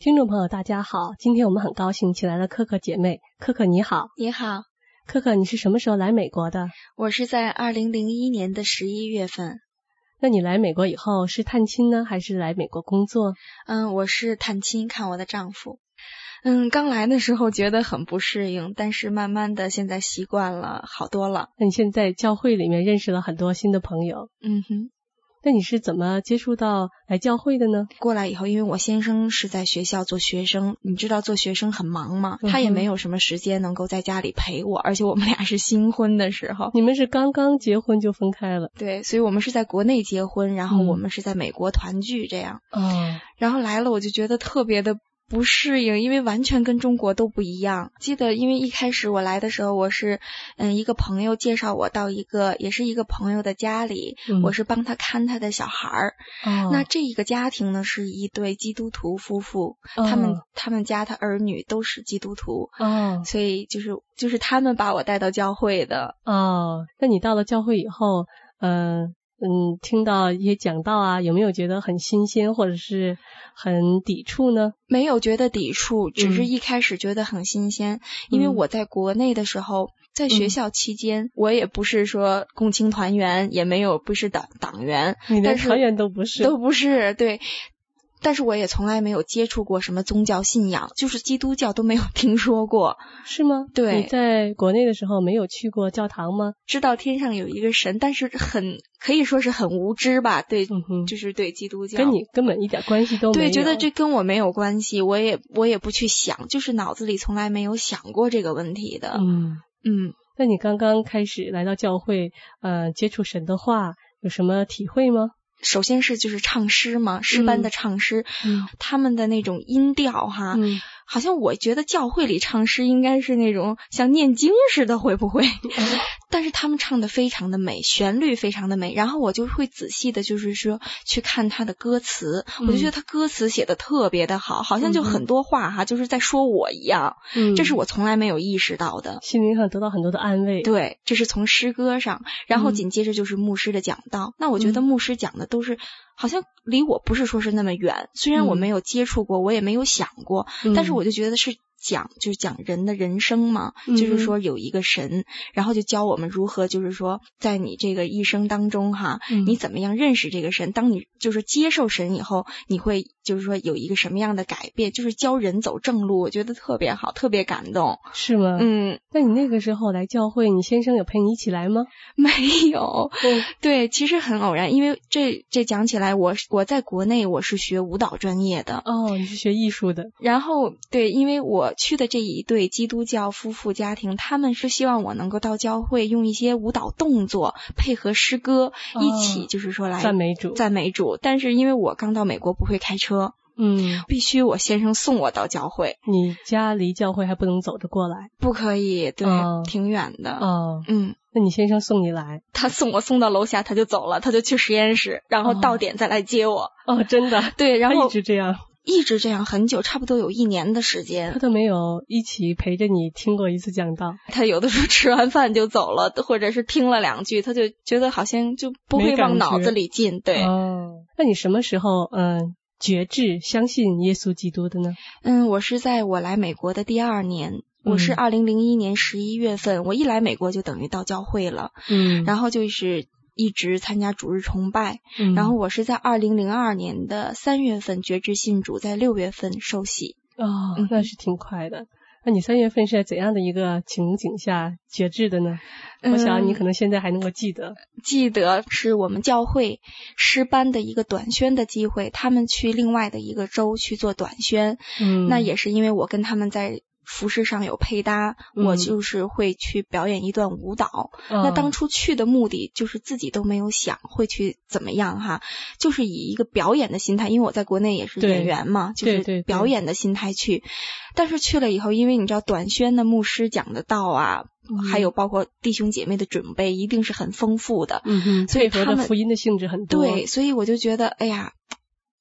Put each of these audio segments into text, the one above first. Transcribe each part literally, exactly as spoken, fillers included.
听众朋友大家好，今天我们很高兴请来了可可姐妹。可可你好。 你好。 可可，你是什么时候来美国的？ 我是在二零零一年的十一月份。 那你来美国以后是探亲呢，还是来美国工作？ 嗯，我是探亲，看我的丈夫。嗯，刚来的时候觉得很不适应，但是慢慢的现在习惯了，好多了。 那你现在教会里面认识了很多新的朋友。 嗯哼。 那你是怎么接触到来教会的呢？ 过来以后，因为我先生是在学校做学生，你知道做学生很忙嘛， 嗯、 他也没有什么时间能够在家里陪我，而且我们俩是新婚的时候。 你们是刚刚结婚就分开了？ 对，所以我们是在国内结婚，然后我们是在美国团聚这样。 嗯。 然后来了我就觉得特别的不适应，因为完全跟中国都不一样。记得因为一开始我来的时候，我是嗯一个朋友介绍我到一个也是一个朋友的家里， 嗯、 我是帮他看他的小孩儿。 哦。 那这一个家庭呢是一对基督徒夫妇， 哦、 他们他们家的儿女都是基督徒。 哦。 所以就是就是他们把我带到教会的。 哦。那你到了教会以后，嗯、呃、嗯，听到一些讲道啊，有没有觉得很新鲜或者是很抵触呢？ 没有觉得抵触，只是一开始觉得很新鲜。嗯、因为我在国内的时候，在学校期间，嗯、我也不是说共青团员，也没有不是党党员， 你连团员都不是， 都不是，对。但是我也从来没有接触过什么宗教信仰，就是基督教都没有听说过。 是吗？ 对。 你在国内的时候没有去过教堂吗？ 知道天上有一个神，但是很可以说是很无知吧，对， 嗯、 就是对基督教跟你根本一点关系都没有。 对，觉得这跟我没有关系，我也我也不去想，就是脑子里从来没有想过这个问题的。 嗯嗯。 那你刚刚开始来到教会，呃，接触神的话，有什么体会吗？ 首先是就是唱诗嘛，诗班的唱诗， 嗯、 他们的那种音调哈、 嗯， 好像我觉得教会里唱诗应该是那种像念经似的，会不会？嗯、但是他们唱的非常的美，旋律非常的美，然后我就会仔细的就是说去看他的歌词， 嗯、 我就觉得他歌词写的特别的好，好像就很多话哈，就是在说我一样， 嗯， 这是我从来没有意识到的， 心灵上得到很多的安慰。 对，这是从诗歌上，然后紧接着就是牧师的讲道，嗯、那我觉得牧师讲的都是好像离我不是说是那么远，虽然我没有接触过，我也没有想过， 嗯、 但是我就觉得是讲就是讲人的人生嘛， 嗯、 就是说有一个神，然后就教我们如何就是说在你这个一生当中哈， 嗯、 你怎么样认识这个神，当你就是接受神以后，你会就是说有一个什么样的改变，就是教人走正路，我觉得特别好，特别感动。 是吗？ 嗯。 那你那个时候来教会，你先生有陪你一起来吗？ 没有。 嗯、 对，其实很偶然，因为这这讲起来，我我在国内我是学舞蹈专业的。 哦，你是学艺术的。 然后对，因为我去的这一对基督教夫妇家庭，他们是希望我能够到教会用一些舞蹈动作配合诗歌、 哦、 一起就是说来赞美主赞美主。但是因为我刚到美国不会开车， 嗯， 必须我先生送我到教会。 你家离教会还不能走着过来？ 不可以，对， 哦、 挺远的。 哦， 嗯。 那你先生送你来？ 他送我送到楼下他就走了，他就去实验室，然后到点再来接我。 哦，真的？ 对，然后他一直这样。 一直这样很久，差不多有一年的时间。 他都没有一起陪着你听过一次讲道？ 他有的时候吃完饭就走了，或者是听了两句，他就觉得好像就不会往脑子里进。对。 哦，那你什么时候嗯决志相信耶稣基督的呢？ 嗯，我是在我来美国的第二年。我是二零零一年十一月份、嗯，我一来美国就等于到教会了， 嗯， 然后就是一直参加主日崇拜， 嗯， 然后我是在二零零二年的三月份决志信主，在六月份受洗。 哦，那是挺快的。那你三月份是在怎样的一个情景下决志的呢？嗯、我想你可能现在还能够记得。 记得是我们教会诗班的一个短宣的机会，他们去另外的一个州去做短宣， 嗯， 那也是因为我跟他们在服饰上有配搭、嗯、我就是会去表演一段舞蹈、嗯、那当初去的目的就是自己都没有想会去怎么样哈，就是以一个表演的心态，因为我在国内也是演员嘛，就是表演的心态去，但是去了以后，因为你知道短宣的牧师讲的道啊、嗯、还有包括弟兄姐妹的准备一定是很丰富的， 嗯哼， 所以他们配合的福音的性质很多， 对，所以我就觉得哎呀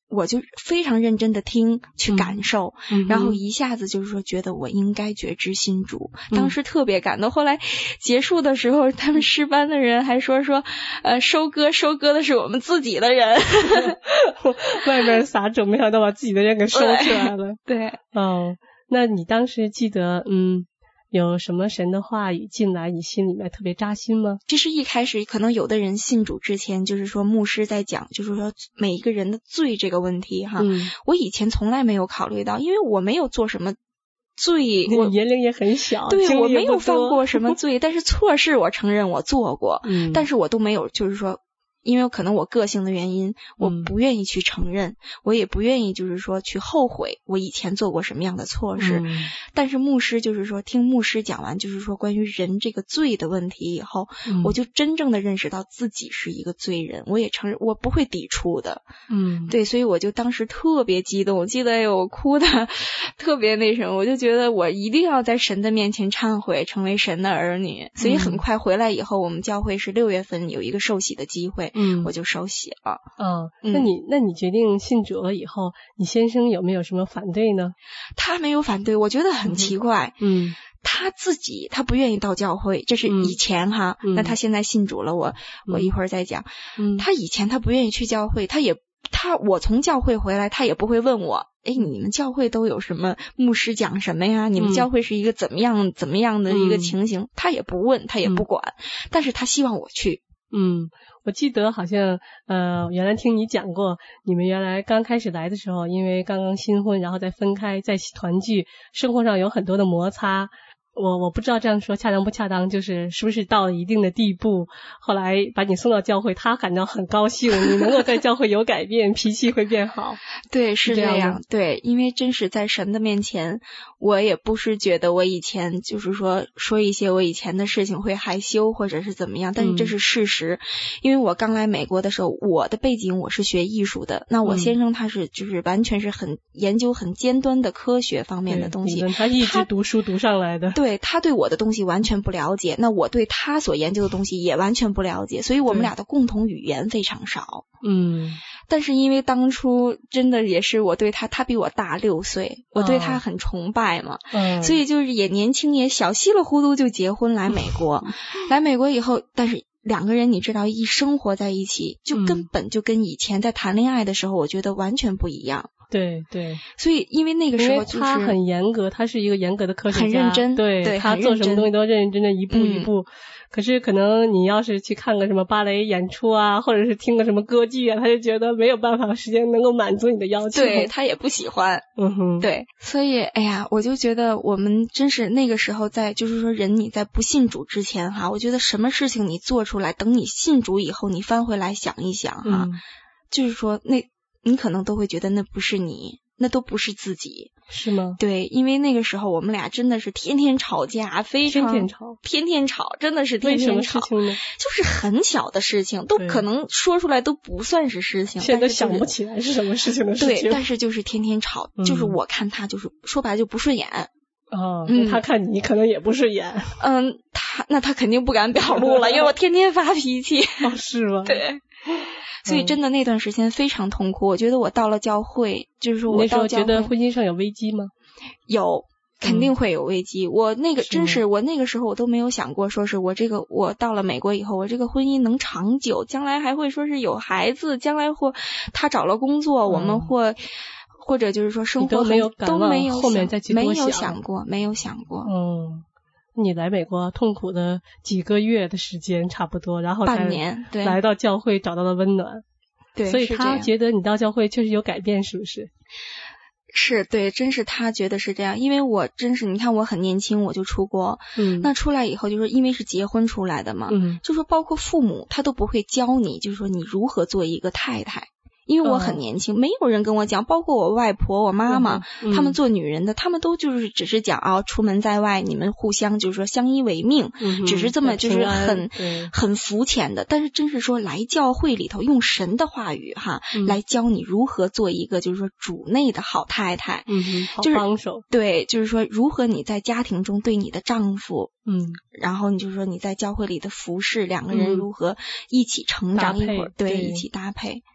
我就非常认真的听去感受、 嗯、 然后一下子就是说觉得我应该觉知新主、嗯、当时特别感动。后来结束的时候他们诗班的人还说说呃，收割收割的是我们自己的人外面撒种没想到把自己的人给收出来了。 对， 哦，那你当时记得嗯有什么神的话语进来你心里面特别扎心吗？ 其实一开始可能有的人信主之前就是说牧师在讲就是说每一个人的罪这个问题哈、嗯，我以前从来没有考虑到，因为我没有做什么罪，我年龄也很小， 对，我没有犯过什么罪但是错事我承认我做过、嗯、但是我都没有就是说因为可能我个性的原因，我不愿意去承认、嗯、我也不愿意就是说去后悔我以前做过什么样的错事、嗯、但是牧师就是说听牧师讲完就是说关于人这个罪的问题以后、嗯、我就真正的认识到自己是一个罪人，我也承认我不会抵触的。嗯，对，所以我就当时特别激动，我记得我哭的特别那什么，我就觉得我一定要在神的面前忏悔，成为神的儿女。所以很快回来以后、嗯、我们教会是六月份有一个受洗的机会，嗯，我就受洗了。 哦，那你、嗯、那你决定信主了以后，你先生有没有什么反对呢？ 他没有反对，我觉得很奇怪。嗯，他自己他不愿意到教会，这是以前哈。嗯、那他现在信主了，我、嗯、我一会儿再讲。嗯，他以前他不愿意去教会，他也他我从教会回来，他也不会问我，哎，你们教会都有什么牧师讲什么呀？你们教会是一个怎么样、嗯、怎么样的一个情形？他也不问，他也不管，嗯、但是他希望我去。 嗯，我记得好像呃，原来听你讲过，你们原来刚开始来的时候，因为刚刚新婚，然后再分开，再团聚，生活上有很多的摩擦。我我不知道这样说恰当不恰当，就是是不是到了一定的地步，后来把你送到教会，他感到很高兴，你能够在教会有改变，脾气会变好。 对，是这样，这样对，因为真是在神的面前，我也不是觉得我以前就是说说一些我以前的事情会害羞或者是怎么样，但是这是事实。嗯、因为我刚来美国的时候，我的背景我是学艺术的，那我先生他是就是完全是很研究很尖端的科学方面的东西， 他一直读书读上来的。 对，他对我的东西完全不了解，那我对他所研究的东西也完全不了解，所以我们俩的共同语言非常少。嗯，但是因为当初真的也是我对他，他比我大六岁，我对他很崇拜嘛，嗯，所以就是也年轻也小，稀里糊涂就结婚来美国。来美国以后，但是两个人你知道一生活在一起，就根本就跟以前在谈恋爱的时候，我觉得完全不一样。 对对， 所以因为那个时候就是他很严格，他是一个严格的科学家， 很认真， 对， 对他做什么东西都认认真真一步一步。嗯、可是可能你要是去看个什么芭蕾演出啊，或者是听个什么歌剧啊，他就觉得没有办法时间能够满足你的要求， 对他也不喜欢。嗯哼，对，所以哎呀，我就觉得我们真是那个时候在，就是说人你在不信主之前哈，我觉得什么事情你做出来，等你信主以后，你翻回来想一想哈，嗯、就是说那。你可能都会觉得那不是你，那都不是自己， 是吗？ 对，因为那个时候我们俩真的是天天吵架，非常天天吵， 天天吵，真的是天天吵。 为什么事情呢？ 就是很小的事情，都可能说出来都不算是事情。 现在想不起来是什么事情的事情。 对，但是就是天天吵，嗯、就是我看他就是说白了就不顺眼。 哦，嗯、他看你可能也不顺眼。 嗯，他那他肯定不敢表露了，因为我天天发脾气。 哦，是吗？ 对。所以真的那段时间非常痛苦，我觉得我到了教会，就是说我到教会， 那时候觉得婚姻上有危机吗？ 有，肯定会有危机。嗯、我那个真是我那个时候我都没有想过，说是我这个我到了美国以后，我这个婚姻能长久，将来还会说是有孩子，将来或他找了工作，嗯、我们或或者就是说生活都没有都没有后面再去多想，没有想过，没有想过。 嗯。你来美国痛苦的几个月的时间差不多，然后半年，对， 来到教会找到了温暖， 对， 所以他觉得你到教会确实有改变，是不是？ 是，对，真是他觉得是这样，因为我真是你看我很年轻我就出国，嗯，那出来以后就是因为是结婚出来的嘛，嗯，就说包括父母他都不会教你，就是说你如何做一个太太。因为我很年轻，嗯、没有人跟我讲，包括我外婆、我妈妈，嗯、他们做女人的，他们都就是只是讲啊，出门在外，你们互相就是说相依为命，嗯、只是这么就是很很肤浅的。但是真是说来教会里头，用神的话语哈，嗯、来教你如何做一个就是说主内的好太太， 嗯哼，好帮手。 对，就是说如何你在家庭中对你的丈夫。嗯，然后你就说你在教会里的服侍，两个人如何一起成长一会儿， 嗯、 对，一起搭配。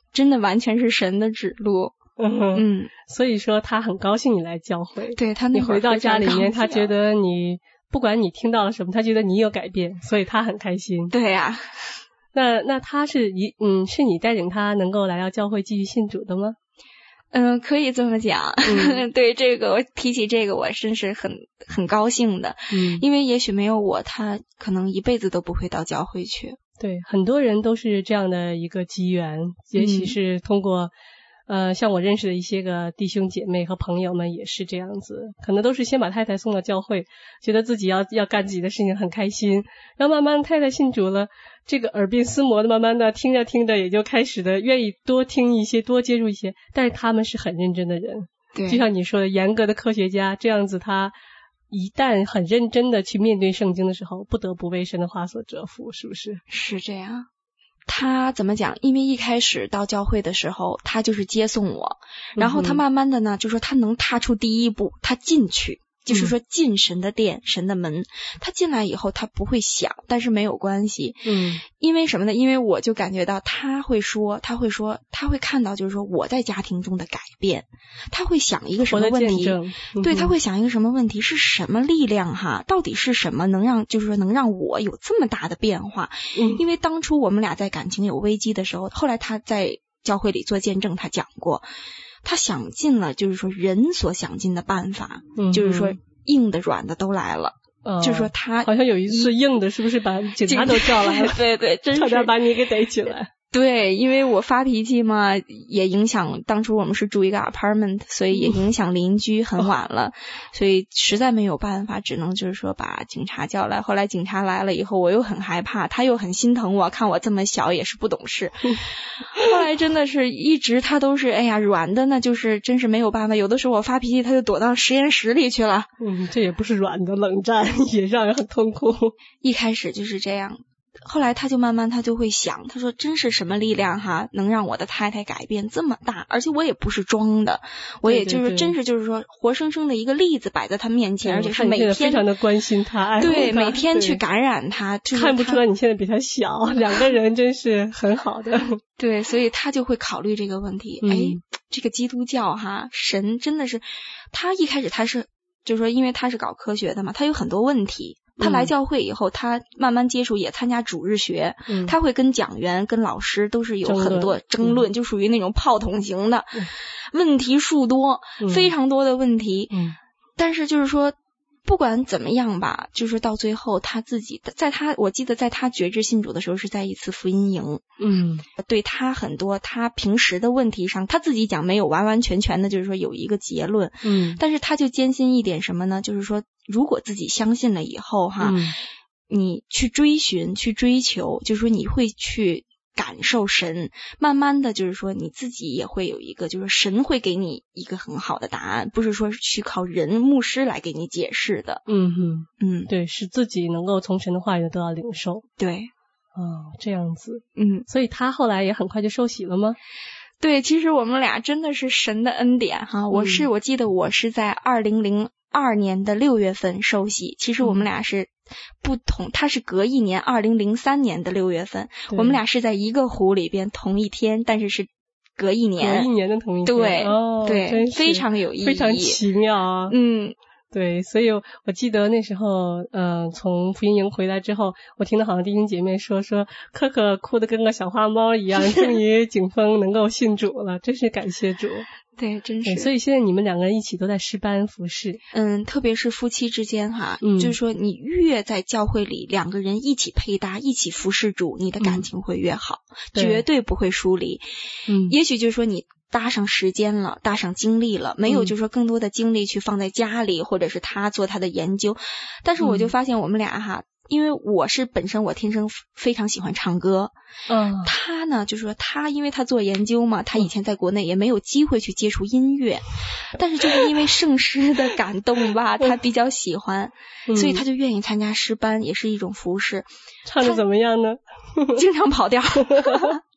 真的完全是神的指路。 嗯嗯， 所以说他很高兴你来教会。 对，他那会儿你回到家里面，他觉得得你不管你听到了什么，他觉得你有改变，所以他很开心。 对呀、啊。 那那他是一嗯，是你带领他能够来到教会继续信主的吗？ 嗯，可以这么讲。 嗯、 对这个，我提起这个，我真是很很高兴的。 嗯， 因为也许没有我，他可能一辈子都不会到教会去。 对，很多人都是这样的一个机缘，也许是通过。呃，像我认识的一些个弟兄姐妹和朋友们也是这样子，可能都是先把太太送到教会，觉得自己要要干自己的事情很开心，然后慢慢太太信主了，这个耳鬓厮磨的，慢慢的听着听着也就开始的愿意多听一些，多接触一些，但是他们是很认真的人， 对， 就像你说的严格的科学家这样子，他一旦很认真的去面对圣经的时候，不得不为神的话所折服，是不是？ 是这样。他怎么讲？因为一开始到教会的时候，他就是接送我，然后他慢慢的呢，就说他能踏出第一步，他进去，就是说进神的殿、嗯、神的门。他进来以后，他不会想，但是没有关系。 嗯， 因为什么呢？因为我就感觉到他会说，他会说，他会看到，就是说我在家庭中的改变。他会想一个什么问题？ 嗯、 对，他会想一个什么问题？是什么力量哈？到底是什么能让，就是说能让我有这么大的变化？ 嗯， 因为当初我们俩在感情有危机的时候，后来他在教会里做见证，他讲过，他想尽了，就是说人所想尽的办法， 嗯、 就是说硬的软的都来了。 哦、 就是说他好像有一次硬的，是不是把警察都叫来了？ 对对，真是差点把你给逮起来。 对，因为我发脾气嘛，也影响，当初我们是住一个 apartment， 所以也影响邻居，很晚了，所以实在没有办法，只能就是说把警察叫来。后来警察来了以后，我又很害怕，他又很心疼我，看我这么小也是不懂事。后来真的是一直他都是，哎呀，软的那就是真是没有办法，有的时候我发脾气他就躲到实验室里去了。 嗯，这也不是软的，冷战也让人很痛苦。 一开始就是这样。后来他就慢慢他就会想，他说真是什么力量哈能让我的太太改变这么大，而且我也不是装的，我也就是真是就是说活生生的一个例子摆在他面前，而且是每天非常的关心他，爱护他， 对，每天去感染他，就是、 看不出来你现在比他小，两个人真是很好的。 对，所以他就会考虑这个问题。 嗯、 哎，这个基督教哈神真的是，他一开始他是就是说因为他是搞科学的嘛，他有很多问题。他来教会以后，他慢慢接触，也参加主日学， 嗯、 他会跟讲员、跟老师都是有很多争论， 嗯、 就属于那种炮筒型的， 嗯、 问题数多、 嗯， 非常多的问题。 嗯、 但是就是说，不管怎么样吧，就是到最后他自己，在他我记得在他决志信主的时候，是在一次福音营， 嗯， 对他很多他平时的问题上，他自己讲没有完完全全的，就是说有一个结论， 嗯， 但是他就坚信一点什么呢？就是说。如果自己相信了以后哈、 嗯， 你去追寻去追求，就是说你会去感受神，慢慢的就是说你自己也会有一个，就是神会给你一个很好的答案，不是说去靠人牧师来给你解释的。 嗯哼， 嗯， 对，是自己能够从神的话语得到领受。 对， 哦，这样子。 嗯， 所以他后来也很快就受洗了吗？ 对，其实我们俩真的是神的恩典哈。 嗯、 我是我记得我是在二零零二年的六月份受洗，其实我们俩是不同，他是隔一年二零零三年的六月份，我们俩是在一个湖里边同一天，但是是隔一年， 隔一年的同一天， 对、 哦、 对，非常有意义， 非常奇妙啊。 嗯， 对，所以我记得那时候嗯、呃，从福音营回来之后，我听到好像弟兄姐妹说说可可哭得跟个小花猫一样，终于景峰能够信主了，真是感谢主。 对，真是。 所以现在你们两个人一起都在诗班服侍。 嗯，特别是夫妻之间哈， 嗯， 就是说你越在教会里两个人一起配搭，一起服侍主，你的感情会越好， 嗯、 绝对不会疏离。 嗯， 也许就是说你搭上时间了，搭上精力了，没有就是说更多的精力去放在家里，嗯、或者是他做他的研究。但是我就发现我们俩哈。嗯，因为我是本身我天生非常喜欢唱歌， 嗯， 他呢就是说他因为他做研究嘛，他以前在国内也没有机会去接触音乐，但是就是因为圣诗的感动吧，他比较喜欢， 嗯、 所以他就愿意参加诗班，也是一种服侍。 唱的怎么样呢？ 经常跑调。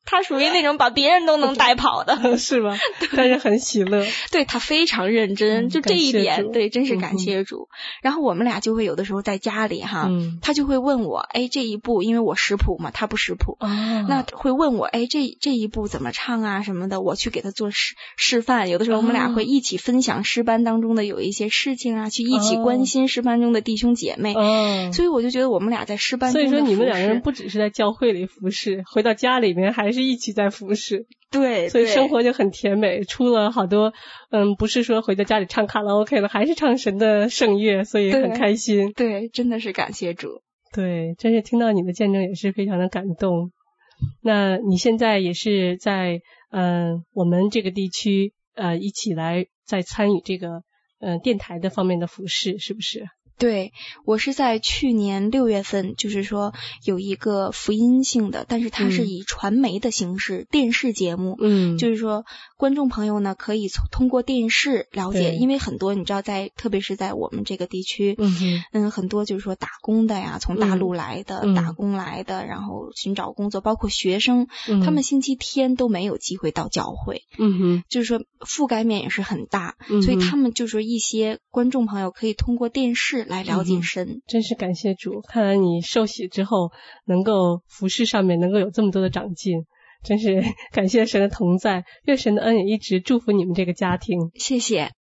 他属于那种把别人都能带跑的是吧？但是很喜乐。 对，他非常认真、嗯、就这一点，对，真是感谢主、嗯、然后我们俩就会有的时候在家里哈、嗯、他就会问我，哎，这一步因为我识谱嘛，他不识谱、哦、那会问我，哎，这这一步怎么唱啊什么的，我去给他做示示范。有的时候我们俩会一起分享诗班当中的有一些事情啊、哦、去一起关心诗班中的弟兄姐妹、哦、所以我就觉得我们俩在诗班中的服侍， 所以说你们两个人不只是在教会里服侍，回到家里面还是一起在服侍。 对， 所以生活就很甜美，出了好多嗯，不是说回到家里唱卡拉 OK 了，还是唱神的圣乐，所以很开心。 对，对，真的是感谢主。 对，真是听到你的见证也是非常的感动。那你现在也是在嗯、呃、我们这个地区呃一起来在参与这个嗯、呃、电台的方面的服事，是不是？ 对，我是在去年六月份，就是说有一个福音性的，但是它是以传媒的形式、嗯、电视节目，嗯，就是说观众朋友呢可以从通过电视了解，因为很多你知道在特别是在我们这个地区，嗯嗯，很多就是说打工的呀，从大陆来的、嗯、打工来的，然后寻找工作，包括学生、嗯，他们星期天都没有机会到教会，嗯哼，就是说覆盖面也是很大，嗯、所以他们就是说一些观众朋友可以通过电视来了解神、嗯、 真是感谢主，看来你受洗之后能够服事上面能够有这么多的长进，真是感谢神的同在，愿神的恩也一直祝福你们这个家庭。 谢谢。